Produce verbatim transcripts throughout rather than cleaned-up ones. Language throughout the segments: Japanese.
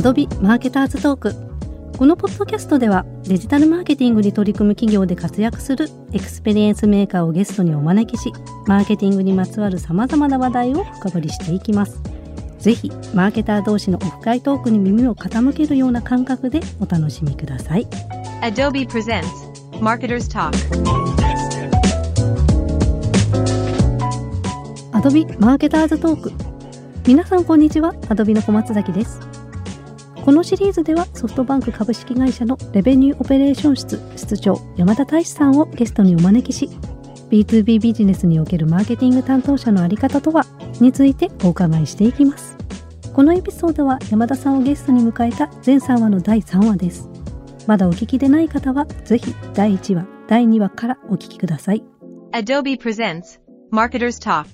Adobe マーケターズトーク。このポッドキャストではデジタルマーケティングに取り組む企業で活躍するエクスペリエンスメーカーをゲストにお招きし、マーケティングにまつわるさまざまな話題を深掘りしていきます。ぜひマーケター同士のオフ会トークに耳を傾けるような感覚でお楽しみください。 Adobe Presents Marketers Talk。 Adobe マーケターズトーク。皆さんこんにちは。 Adobe の小松崎です。このシリーズではソフトバンク株式会社のレベニューオペレーション室室長山田大志さんをゲストにお招きし、 ビーツービー ビジネスにおけるマーケティング担当者のあり方とはについてお伺いしていきます。このエピソードは山田さんをゲストに迎えた全さんわのだいさんわです。まだお聞きでない方はぜひだいいちわだいにわからお聞きください。 Adobe Presents Marketers Talk。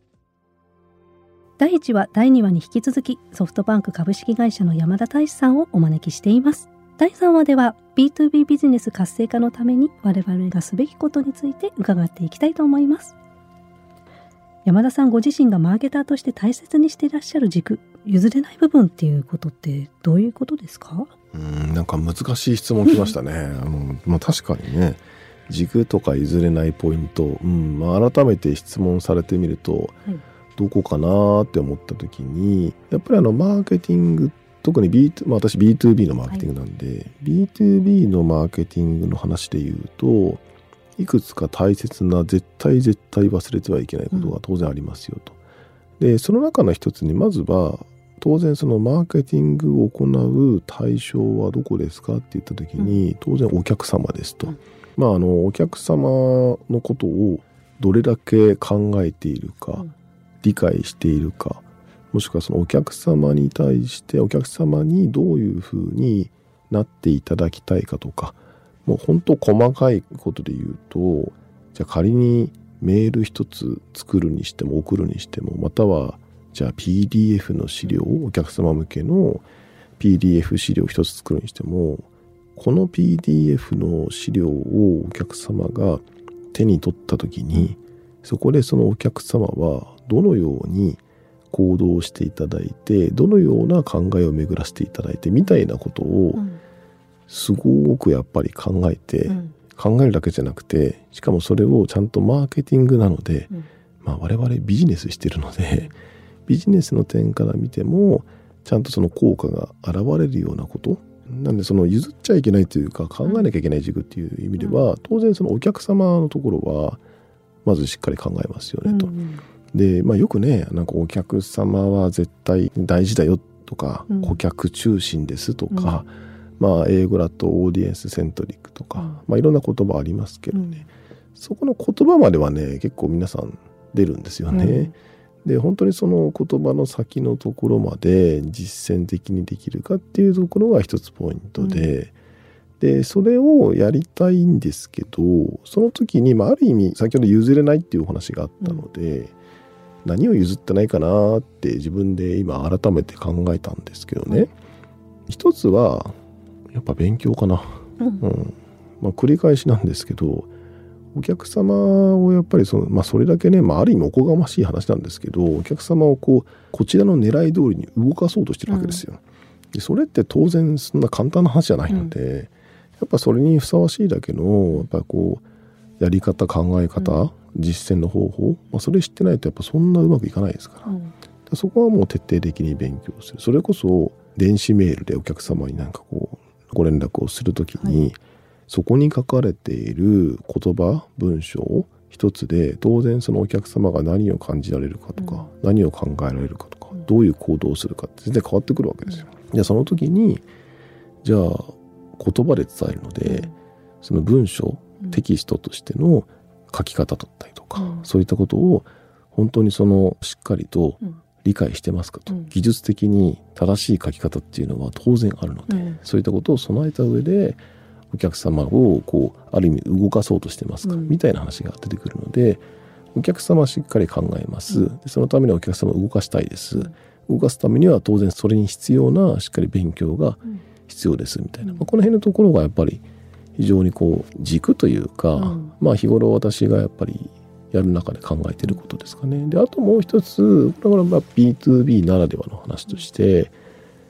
だいいちわだいにわに引き続きソフトバンク株式会社の山田大志さんをお招きしています。だいさんわでは ビーツービー ビジネス活性化のために我々がすべきことについて伺っていきたいと思います。山田さんご自身がマーケターとして大切にしていらっしゃる軸、譲れない部分っていうことってどういうことですか？ うーんなんか難しい質問来ましたね。あの、まあ、確かにね、軸とか譲れないポイント、うんまあ、改めて質問されてみると、はい、どこかなって思った時にやっぱりあのマーケティング、特に ビーツー、まあ、私 ビーツービー のマーケティングなんで、はい、ビーツービー のマーケティングの話で言うと、いくつか大切な絶対絶対忘れてはいけないことが当然ありますよと、うん、でその中の一つにまずは当然そのマーケティングを行う対象はどこですかって言った時に、うん、当然お客様ですと、うん、まああのお客様のことをどれだけ考えているか、うん、理解しているか、もしくはそのお客様に対してお客様にどういうふうになっていただきたいかとか、もう本当細かいことで言うと、じゃあ仮にメール一つ作るにしても送るにしても、またはじゃあ ピーディーエフ の資料をお客様向けの ピーディーエフ 資料一つ作るにしても、この ピーディーエフ の資料をお客様が手に取った時に、そこでそのお客様はどのように行動していただいて、どのような考えを巡らせていただいてみたいなことを、うんすごくやっぱり考えて、うん、考えるだけじゃなくて、しかもそれをちゃんとマーケティングなので、うんまあ、我々ビジネスしてるので、ビジネスの点から見てもちゃんとその効果が現れるようなこと、なんでその譲っちゃいけないというか考えなきゃいけない軸っていう意味では、うん、当然そのお客様のところはまずしっかり考えますよねと、うん、で、まあ、よくね、なんかお客様は絶対大事だよとか、うん、顧客中心ですとか、うんまあ、英語だとオーディエンスセントリックとか、うんまあ、いろんな言葉ありますけどね、うん、そこの言葉まではね結構皆さん出るんですよね、うん、で本当にその言葉の先のところまで実践的にできるかっていうところが一つポイントで、うん、でそれをやりたいんですけど、その時に、まあ、ある意味先ほど譲れないっていうお話があったので、うん、何を譲ってないかなって自分で今改めて考えたんですけどね、うん、一つはやっぱ勉強かな、うんうんまあ、繰り返しなんですけど、お客様をやっぱりその、まあ、それだけね、まあ、ある意味おこがましい話なんですけど、お客様をこうこちらの狙い通りに動かそうとしてるわけですよ、うん、でそれって当然そんな簡単な話じゃないので、うん、やっぱそれにふさわしいだけのやっぱこうやり方考え方、うん、実践の方法、まあ、それ知ってないとやっぱそんなうまくいかないですから、うん、でそこはもう徹底的に勉強する。それこそ電子メールでお客様になんかこうご連絡をするときに、はい、そこに書かれている言葉文章一つで当然そのお客様が何を感じられるかとか、うん、何を考えられるかとか、うん、どういう行動をするかって全然変わってくるわけですよ、うん、じゃあその時にじゃあ言葉で伝えるので、うん、その文章、うん、テキストとしての書き方だったりとか、うん、そういったことを本当にそのしっかりと、うん理解してますかと、うん、技術的に正しい書き方っていうのは当然あるので、うん、そういったことを備えた上でお客様をこうある意味動かそうとしてますか、うん、みたいな話が出てくるので、お客様はしっかり考えます、うん、でそのためにお客様を動かしたいです、うん、動かすためには当然それに必要なしっかり勉強が必要ですみたいな、うんまあ、この辺のところがやっぱり非常にこう軸というか、うん、まあ日頃私がやっぱりやる中で考えていることですかね。であともう一つ、これはまあ ビーツービー ならではの話として、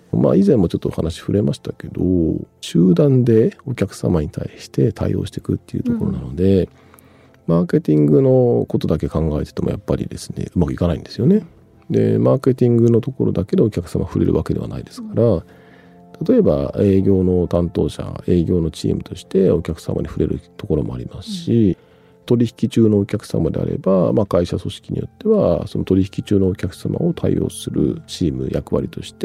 まあ以前もちょっとお話触れましたけど、集団でお客様に対して対応していくっていうところなので、うん、マーケティングのことだけ考えててもやっぱりですねうまくいかないんですよね。でマーケティングのところだけでお客様触れるわけではないですから、うん、例えば営業の担当者営業のチームとしてお客様に触れるところもありますし、うん、取引中のお客様であれば、まあ、会社組織によってはその取引中のお客様を対応するチーム役割として、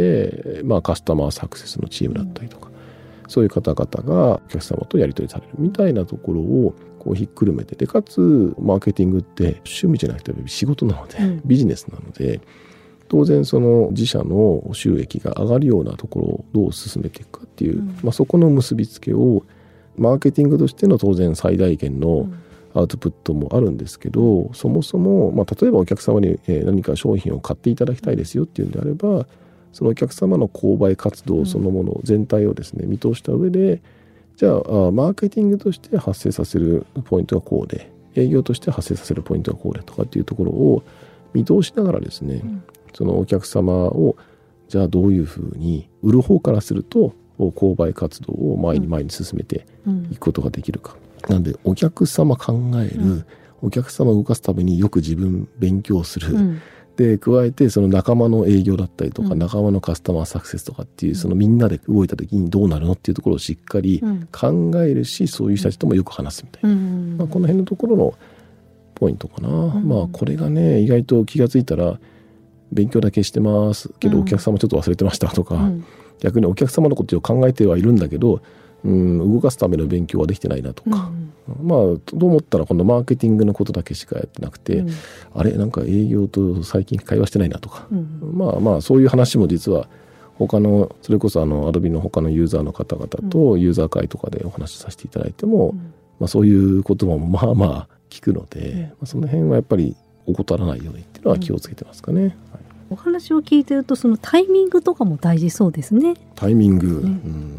まあ、カスタマーサクセスのチームだったりとか、うん、そういう方々がお客様とやり取りされるみたいなところをこうひっくるめて、でかつマーケティングって趣味じゃなくて仕事なので、うん、ビジネスなので当然その自社の収益が上がるようなところをどう進めていくかっていう、うん、まあ、そこの結びつけをマーケティングとしての当然最大限のアウトプットもあるんですけど、そもそも、まあ、例えばお客様に何か商品を買っていただきたいですよっていうんであれば、そのお客様の購買活動そのもの全体をですね見通した上で、じゃあマーケティングとして発生させるポイントがこうで、営業として発生させるポイントがこうでとかっていうところを見通しながらですね、うん、そのお客様をじゃあどういうふうに売る方からすると購買活動を前に前に進めていくことができるか、うん、なんでお客様考える、うん、お客様を動かすためによく自分勉強する、うん、で加えてその仲間の営業だったりとか、うん、仲間のカスタマーサクセスとかっていう、そのみんなで動いた時にどうなるのっていうところをしっかり考えるし、そういう人たちともよく話すみたいな、うんまあ、この辺のところのポイントかな、うん、まあこれがね意外と気がついたら勉強だけしてますけどお客様ちょっと忘れてましたとか、うん、逆にお客様のことを考えてはいるんだけど、うん、動かすための勉強はできてないなとか、うん、まあと思ったら今度マーケティングのことだけしかやってなくて、うん、あれなんか営業と最近会話してないなとか、うん、まあまあそういう話も実は他のそれこそあの Adobe の他のユーザーの方々とユーザー会とかでお話しさせていただいても、うんまあ、そういう言葉もまあまあ聞くので、うんまあ、その辺はやっぱり怠らないようにっていうのは気をつけてますかね、うんはい、 お話を聞いてるとそのタイミングとかも大事そうですね。 タイミング、うんうん、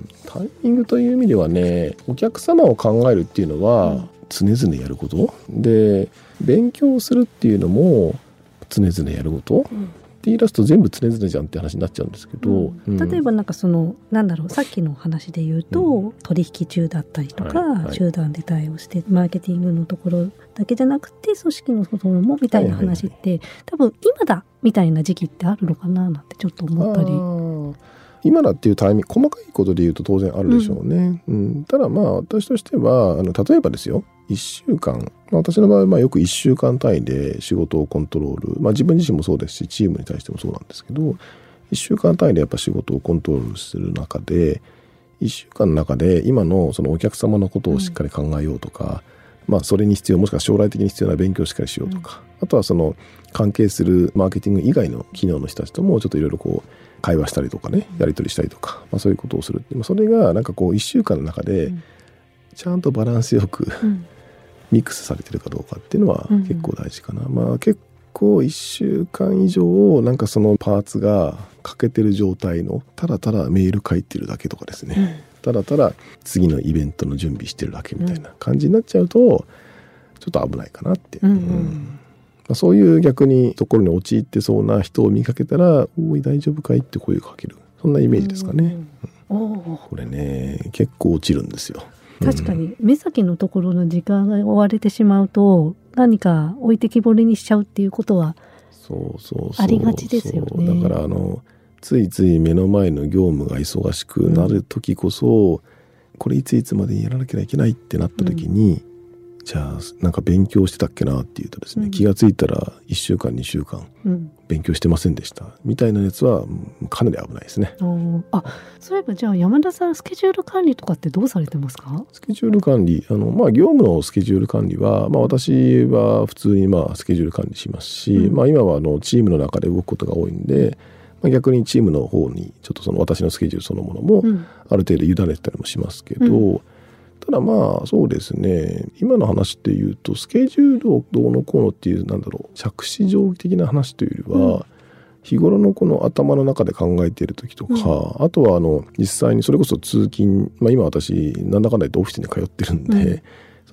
タイミングという意味ではね、お客様を考えるっていうのは常々やること、うん、で勉強するっていうのも常々やること、うんって言い出すと全部常々じゃんって話になっちゃうんですけど、うんうん、例えばなんかそのなんだろうさっきの話で言うと、うん、取引中だったりとか、はいはい、集団で対応してマーケティングのところだけじゃなくて組織のところもみたいな話って、はいはいはい、多分今だみたいな時期ってあるのかななんてちょっと思ったり。 今だっていうタイミング細かいことで言うと当然あるでしょうね、うんうん、ただまあ私としてはあの例えばですよいっしゅうかん、まあ、私の場合はまあよくいっしゅうかん単位で仕事をコントロール、まあ、自分自身もそうですしチームに対してもそうなんですけどいっしゅうかん単位でやっぱ仕事をコントロールする中でいっしゅうかんの中で今のそのお客様のことをしっかり考えようとか、うんまあ、それに必要もしくは将来的に必要な勉強をしっかりしようとか、うん、あとはその関係するマーケティング以外の企業の人たちともちょっといろいろこう会話したりとかねやり取りしたりとか、まあ、そういうことをする。それがなんかこういっしゅうかんの中でちゃんとバランスよく、うん、ミックスされてるかどうかっていうのは結構大事かな、うん、まあ結構いっしゅうかん以上なんかそのパーツが欠けてる状態のただただメール書いてるだけとかですね、うん、ただただ次のイベントの準備してるだけみたいな感じになっちゃうとちょっと危ないかなって、うんうんうんまあ、そういう逆にところに陥ってそうな人を見かけたらおい大丈夫かいって声をかける、そんなイメージですかね、うんうん、これね結構落ちるんですよ。 確かに目先のところの時間が追われてしまうと何か置いてきぼりにしちゃうっていうことはありがちですよね。 だからあのついつい目の前の業務が忙しくなる時こそ、うん、これいついつまでにやらなきゃいけないってなった時に、うんじゃあなんか勉強してたっけなっていうとですね、うん、気がついたらいっしゅうかんにしゅうかん勉強してませんでした、うん、みたいなやつはかなり危ないですね。 あ、そういえばじゃあ山田さんスケジュール管理とかってどうされてますか？ スケジュール管理あの、まあ、業務のスケジュール管理は、まあ、私は普通にまあスケジュール管理しますし、うんまあ、今はあのチームの中で動くことが多いんで、まあ、逆にチームの方にちょっとその私のスケジュールそのものもある程度委ねたりもしますけど、うんただまあそうですね今の話っていうとスケジュールをどうのこうのっていうなんだろう着手定規的な話というよりは、うん、日頃のこの頭の中で考えている時とか、うん、あとはあの実際にそれこそ通勤、まあ、今私なんだかんだ言ってオフィスに通ってるんで、うん、そ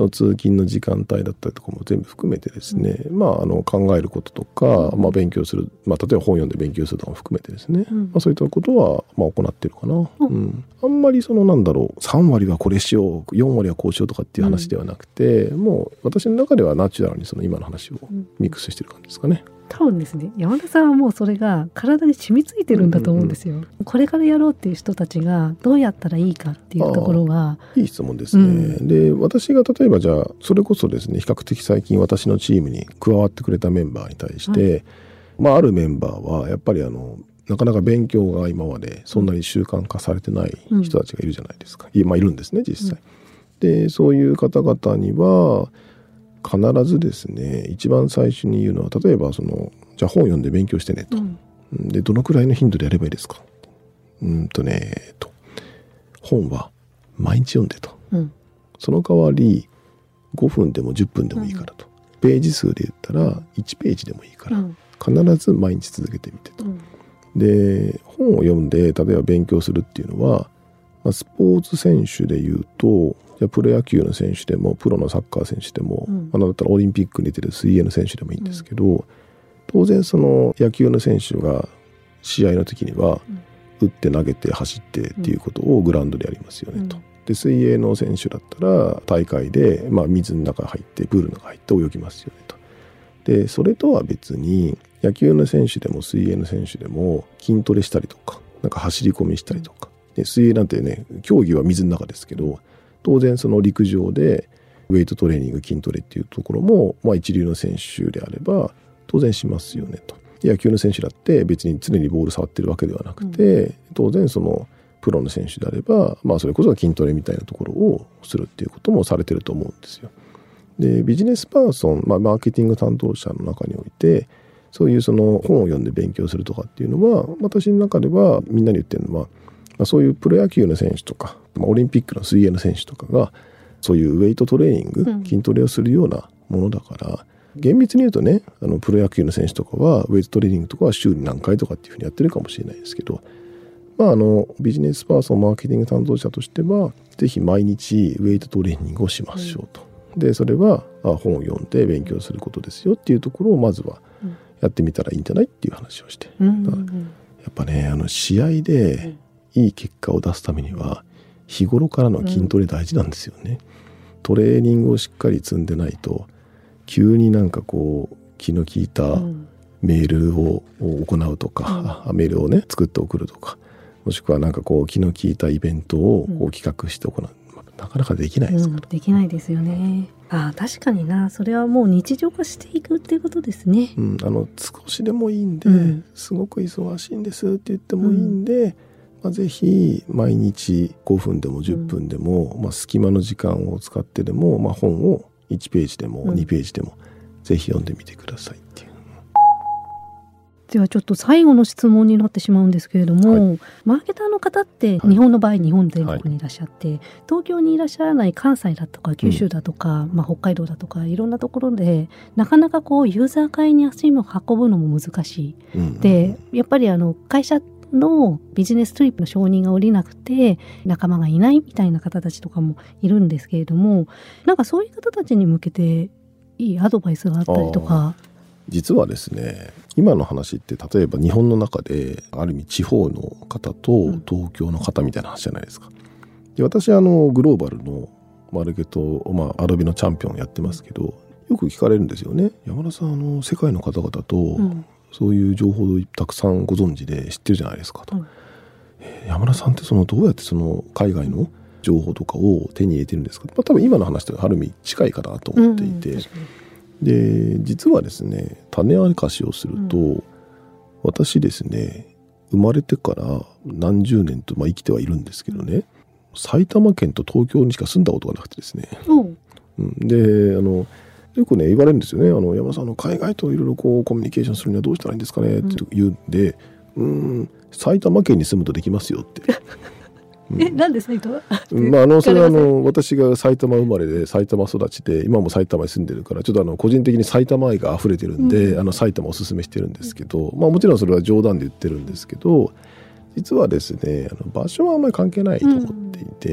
その通勤の時間帯だったりとかも全部含めてですね、うん、まあ、あの考えることとか、まあ、勉強する、まあ、例えば本読んで勉強するとかも含めてですね、うん、まあ、そういったことはまあ行ってるかな、うんうん、あんまりそのなんだろうさんわりはこれしようよんわりはこうしようとかっていう話ではなくて、うん、もう私の中ではナチュラルにその今の話をミックスしてる感じですかね。 多分ですね、山田さんはもうそれが体に染みついてるんだと思うんですよ、うんうんうん、これからやろうっていう人たちがどうやったらいいかっていうところがいい質問ですね、うん、で私が例えばじゃあそれこそですね比較的最近私のチームに加わってくれたメンバーに対して、はい、まあ、あるメンバーはやっぱりあのなかなか勉強が今までそんなに習慣化されてない人たちがいるじゃないですか、うん、まあ、いるんですね実際、うん、でそういう方々には必ずですね一番最初に言うのは例えばそのじゃあ本読んで勉強してねと、うん、でどのくらいの頻度でやればいいですかうんとねと本は毎日読んでと、うん、その代わりごふんでもじゅっぷんでもいいからと、うん、ページ数で言ったらいちページでもいいから、うん、必ず毎日続けてみてと、うん、で本を読んで例えば勉強するっていうのは、まあ、スポーツ選手で言うとじゃあプロ野球の選手でもプロのサッカー選手でも、うん、まあ、だったらオリンピックに出てる水泳の選手でもいいんですけど、うん、当然その野球の選手が試合の時には打って投げて走ってっていうことをグラウンドでやりますよねと、うん、で水泳の選手だったら大会で、まあ、水の中入ってプールの中入って泳ぎますよねと。でそれとは別に野球の選手でも水泳の選手でも筋トレしたりとかなんか走り込みしたりとか、で水泳なんてね競技は水の中ですけど当然その陸上でウェイトトレーニング筋トレっていうところも、まあ、一流の選手であれば当然しますよねと。野球の選手だって別に常にボール触ってるわけではなくて、うん、当然そのプロの選手であれば、まあ、それこそ筋トレみたいなところをするっていうこともされてると思うんですよ。でビジネスパーソン、まあ、マーケティング担当者の中においてそういうその本を読んで勉強するとかっていうのは私の中ではみんなに言ってるのは、まあ、そういうプロ野球の選手とか、まあ、オリンピックの水泳の選手とかがそういうウェイトトレーニング、うん、筋トレをするようなものだから厳密に言うとねあのプロ野球の選手とかはウェイトトレーニングとかは週に何回とかっていうふうにやってるかもしれないですけど、まあ、あのビジネスパーソンマーケティング担当者としてはぜひ毎日ウェイトトレーニングをしましょうと、うん、でそれは本を読んで勉強することですよっていうところをまずはやってみたらいいんじゃないっていう話をして、うんうんうん、やっぱねあの試合でいい結果を出すためには日頃からの筋トレ大事なんですよね、うん、トレーニングをしっかり積んでないと急になんかこう気の利いたメールを行うとか、うん、メールをね作って送るとかもしくはなんかこう気の利いたイベントをこう企画して行う、うん、なかなかできないですから、 うん、できないですよね。ああ確かになそれはもう日常化していくっていうことですね、 うん、あの少しでもいいんで、うん、すごく忙しいんですって言ってもいいんで、うん、まあ、ぜひ毎日ごふんでもじゅっぷんでも、うんまあ、隙間の時間を使ってでも、まあ、本をいちページでもにページでもぜひ読んでみてくださいっていう、うん、 ではちょっと最後の質問になってしまうんですけれども、はい、マーケターの方って日本の場合、はい、日本全国にいらっしゃって、はい、東京にいらっしゃらない関西だとか九州だとか、うんまあ、北海道だとかいろんなところでなかなかこうユーザー会に足を運ぶのも難しい、うん、でやっぱりあの会社のビジネストリップの承認が下りなくて仲間がいないみたいな方たちとかもいるんですけれども、なんかそういう方たちに向けていいアドバイスがあったりとか。 実はですね今の話って例えば日本の中である意味地方の方と東京の方みたいな話じゃないですか。で私はあのグローバルのマーケット、まあ、アドビのチャンピオンやってますけどよく聞かれるんですよね。山田さんあの世界の方々と、うんそういう情報をたくさんご存知で知ってるじゃないですかと、うんえー、山田さんってそのどうやってその海外の情報とかを手に入れてるんですか、まあ、多分今の話とある意味近いかなと思っていて、うんうん、で実はですね種明かしをすると、うん、私ですね生まれてから何十年と、まあ、生きてはいるんですけどね、うん、埼玉県と東京にしか住んだことがなくてですね、うんうん、であのよくね言われるんですよね。あの山田さんの海外といろいろこうコミュニケーションするにはどうしたらいいんですかねって言うんで、うん、うーん埼玉県に住むとできますよって、 うん、えなんで埼玉まああのそれはあの私が埼玉生まれで埼玉育ちで今も埼玉に住んでるからちょっとあの個人的に埼玉愛が溢れてるんで、うん、あの埼玉をおすすめしてるんですけど、まあ、もちろんそれは冗談で言ってるんですけど実はですねあの場所はあんまり関係ないと思っていて、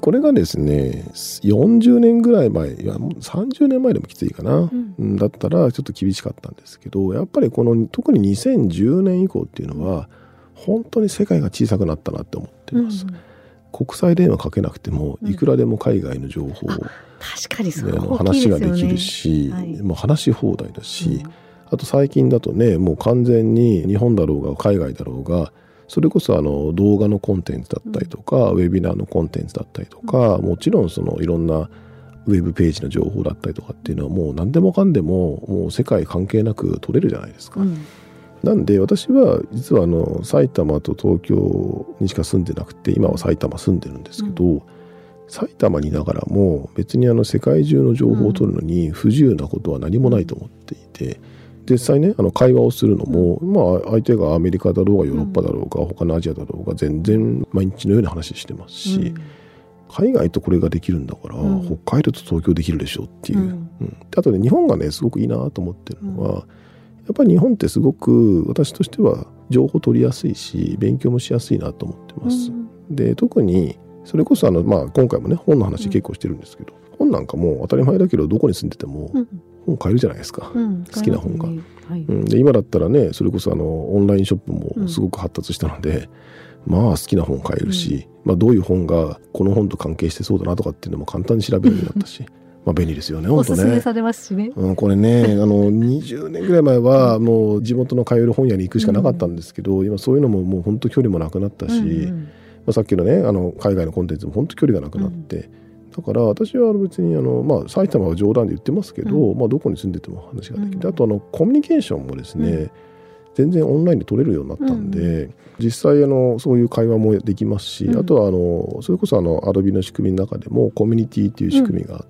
これがですねよんじゅうねんぐらい前、いやもうさんじゅうねんまえでもきついかな、うん、だったらちょっと厳しかったんですけど、やっぱりこの特ににせんじゅうねん以降っていうのは本当に世界が小さくなったなって思ってます、うん、国際電話かけなくてもいくらでも海外の情報を、うん、 確かにそう、ね、 話ができるし、はい、もう話し放題だし、うん、あと最近だとねもう完全に日本だろうが海外だろうがそれこそあの動画のコンテンツだったりとか、うん、ウェビナーのコンテンツだったりとか、うん、もちろんそのいろんなウェブページの情報だったりとかっていうのはもう何でもかんでももう世界関係なく取れるじゃないですか、うん、なんで私は実はあの埼玉と東京にしか住んでなくて今は埼玉住んでるんですけど、うん、埼玉にいながらも別にあの世界中の情報を取るのに不自由なことは何もないと思っていて、実際ねあの会話をするのも、うんまあ、相手がアメリカだろうがヨーロッパだろうが、うん、他のアジアだろうが全然毎日のように話してますし、うん、海外とこれができるんだから、うん、北海道と東京できるでしょっていう、うんうん、あとね日本がねすごくいいなと思ってるのは、うん、やっぱり日本ってすごく私としては情報取りやすいし勉強もしやすいなと思ってます、うん、で特にそれこそあの、まあ、今回もね本の話結構してるんですけど、うん、本なんかも当たり前だけどどこに住んでても、うん本買えるじゃないですか、うん、好きな本が、ねはいうん、で今だったらねそれこそあのオンラインショップもすごく発達したので、うん、まあ好きな本買えるし、うんまあ、どういう本がこの本と関係してそうだなとかっていうのも簡単に調べるようになったしまあ便利ですよね本当ね。おすすめされますしね、うん、これねあのにじゅうねんぐらい前はもう地元の通える本屋に行くしかなかったんですけど、うん、今そういうのももう本当距離もなくなったし、うんうんまあ、さっきのねあの海外のコンテンツも本当距離がなくなって、うんだから私は別にあの、まあ、埼玉は冗談で言ってますけど、うんまあ、どこに住んでても話ができる、うん、あとあのコミュニケーションもですね、うん、全然オンラインで取れるようになったんで、うん、実際あのそういう会話もできますし、うん、あとはあのそれこそあの Adobe の仕組みの中でもコミュニティっていう仕組みがあって、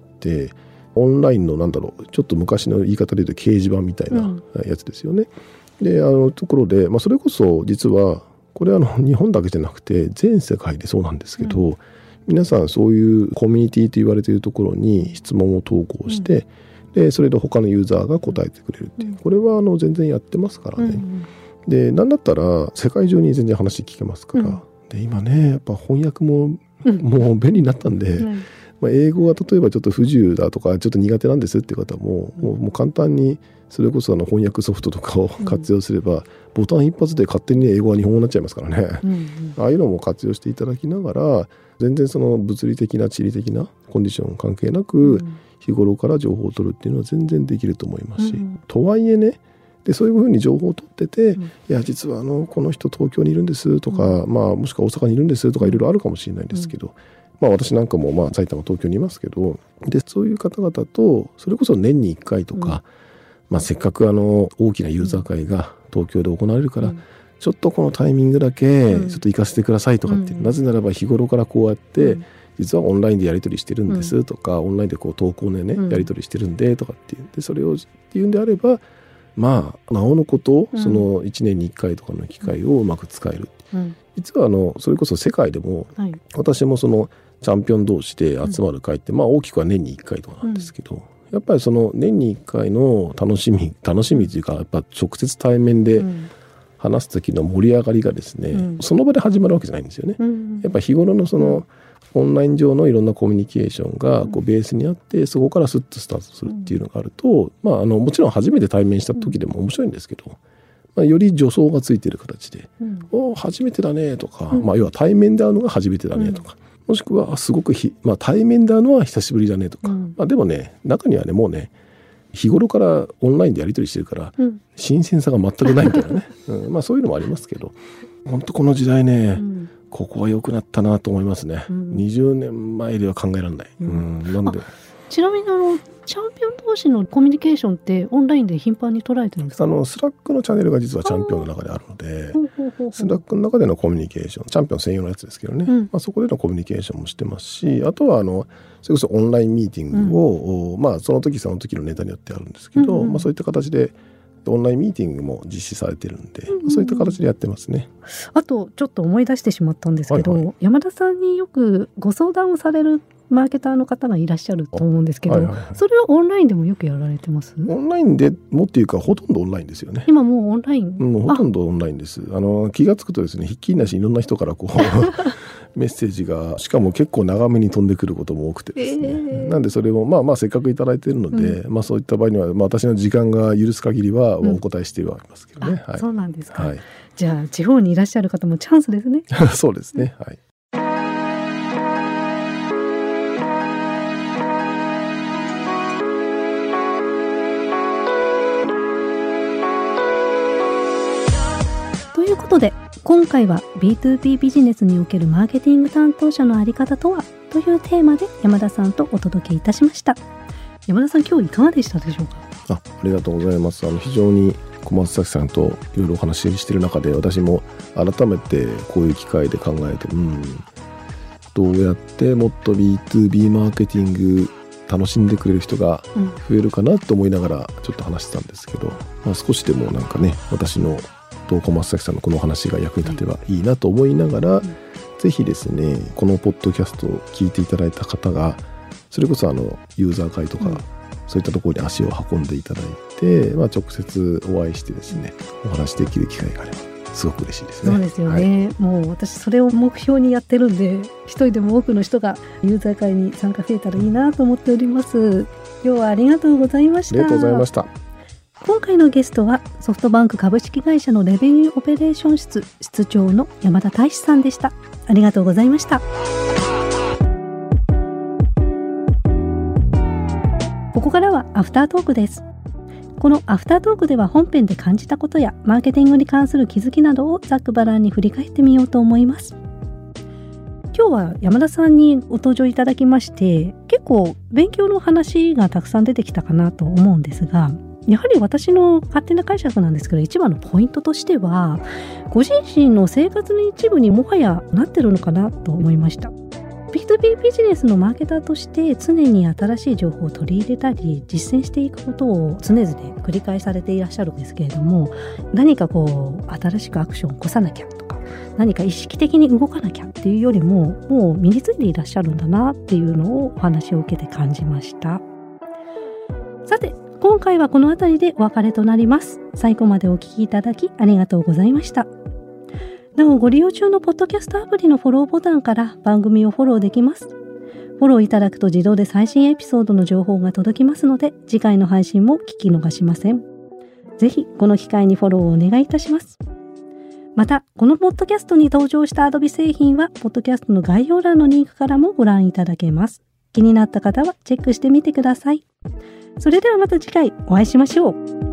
うん、オンラインのなんだろうちょっと昔の言い方で言うと掲示板みたいなやつですよね、うん、であのところで、まあ、それこそ実はこれはあの日本だけじゃなくて全世界でそうなんですけど、うん皆さんそういうコミュニティと言われているところに質問を投稿して、うん、でそれで他のユーザーが答えてくれるっていう、うん、これはあの全然やってますからね、うん、でなんだったら世界中に全然話聞けますから、うん、で今ねやっぱ翻訳も、うん、もう便利になったんで、うんまあ、英語が例えばちょっと不自由だとかちょっと苦手なんですっていう方も、うん、もうもう簡単にそれこそあの翻訳ソフトとかを活用すれば、うん、ボタン一発で勝手に、ね、英語が日本語になっちゃいますからね、うんうん、ああいうのも活用していただきながら全然その物理的な地理的なコンディション関係なく、うん、日頃から情報を取るっていうのは全然できると思いますし、うん、とはいえねでそういうふうに情報を取ってて、うん、いや実はあのこの人東京にいるんですとか、うんまあ、もしくは大阪にいるんですとかいろいろあるかもしれないですけど、うんまあ、私なんかもまあ埼玉東京にいますけどでそういう方々とそれこそ年にいっかいとか、うんまあ、せっかくあの大きなユーザー会が東京で行われるから、うんちょっとこのタイミングだけちょっと行かせてくださいとかって、うん、なぜならば日頃からこうやって、うん、実はオンラインでやり取りしてるんですとか、うん、オンラインでこう投稿でね、うん、やり取りしてるんでとかっていうでそれを言うんであればまあなおのこと、うん、そのいちねんにいっかいとかの機会をうまく使える、うん、実はあのそれこそ世界でも、はい、私もそのチャンピオン同士で集まる会って、うんまあ、大きくは年にいっかいとかなんですけど、うん、やっぱりその年にいっかいの楽しみ楽しみというかやっぱ直接対面で、うん話す時の盛り上がりがですね、うん、その場で始まるわけじゃないんですよね、うん、やっぱ日頃のその、うん、オンライン上のいろんなコミュニケーションがこうベースにあってそこからスッとスタートするっていうのがあると、まあ、あのもちろん初めて対面した時でも面白いんですけど、まあ、より助走がついている形で、うん、お初めてだねとか、うんまあ、要は対面で会うのが初めてだねとか、うん、もしくはすごくひ、まあ、対面で会うのは久しぶりだねとか、うんまあ、でもね中にはねもうね日頃からオンラインでやり取りしてるから、うん、新鮮さが全くないみたいなね、うんまあ、そういうのもありますけど本当この時代ね、うん、ここは良くなったなと思いますね、うん、にじゅうねんまえでは考えられない、うんうん、なんでちなみにあのチャンピオン同士のコミュニケーションってオンラインで頻繁に捉えてるんですか？ あのスラックのチャンネルが実はチャンピオンの中であるのでスラックの中でのコミュニケーションチャンピオン専用のやつですけどね、うんまあ、そこでのコミュニケーションもしてますしあとはあのそれこそオンラインミーティングを、うんまあ、その時その時のネタによってあるんですけど、うんうんまあ、そういった形でオンラインミーティングも実施されてるんで、うんうんまあ、そういった形でやってますね。 あとちょっと思い出してしまったんですけど、はいはい、山田さんによくご相談をされるマーケターの方がいらっしゃると思うんですけど、はいはいはい、それはオンラインでもよくやられてます？ オンラインでもっていうかほとんどオンラインですよね。 今もうオンライン、 うん、ほとんどオンラインです。あの気がつくとですねひっきりなしいろんな人からこうメッセージがしかも結構長めに飛んでくることも多くてですね、えー、なんでそれをまあまあせっかくいただいているので、うん、まあそういった場合には、まあ、私の時間が許す限りはお答えしてはいますけどね、 うんはい、そうなんですか、 はい、 じゃあ地方にいらっしゃる方もチャンスですねそうですね、はい。 ということで今回は ビーツービー ビジネスにおけるマーケティング担当者のあり方とはというテーマで山田さんとお届けいたしました。山田さん、今日いかがでしたでしょうか？ あ、ありがとうございます。あの非常に小松崎さんといろいろお話ししている中で私も改めてこういう機会で考えて、うん、どうやってもっと ビーツービー マーケティング楽しんでくれる人が増えるかなと思いながらちょっと話してたんですけど、まあ、少しでもなんかね私の小松崎さんのこの話が役に立てばいいなと思いながら、うん、ぜひですねこのポッドキャストを聞いていただいた方がそれこそあのユーザー会とか、うん、そういったところに足を運んでいただいて、まあ、直接お会いしてですねお話できる機会があればすごく嬉しいですね。 そうですよね、はい、もう私それを目標にやってるんで一人でも多くの人がユーザー会に参加増えたらいいなと思っております。今日はありがとうございました。 ありがとうございました。 今回のゲストはソフトバンク株式会社のレベニューオペレーション室室長の山田大志さんでした。ありがとうございました。ここからはアフタートークです。このアフタートークでは本編で感じたことやマーケティングに関する気づきなどをざっくばらんに振り返ってみようと思います。今日は山田さんにご登場いただきまして結構勉強の話がたくさん出てきたかなと思うんですが、やはり私の勝手な解釈なんですけど一番のポイントとしてはご自身の生活の一部にもはやなってるのかなと思いました。 ビーツービー ビジネスのマーケターとして常に新しい情報を取り入れたり実践していくことを常々繰り返されていらっしゃるんですけれども、何かこう新しくアクションを起こさなきゃとか何か意識的に動かなきゃっていうよりももう身についていらっしゃるんだなっていうのをお話を受けて感じました。さて今回はこの辺りでお別れとなります。最後までお聞きいただきありがとうございました。なおご利用中のポッドキャストアプリのフォローボタンから番組をフォローできます。フォローいただくと自動で最新エピソードの情報が届きますので次回の配信も聞き逃しません。ぜひこの機会にフォローをお願いいたします。またこのポッドキャストに登場した Adobe 製品はポッドキャストの概要欄のリンクからもご覧いただけます。気になった方はチェックしてみてください。それではまた次回お会いしましょう。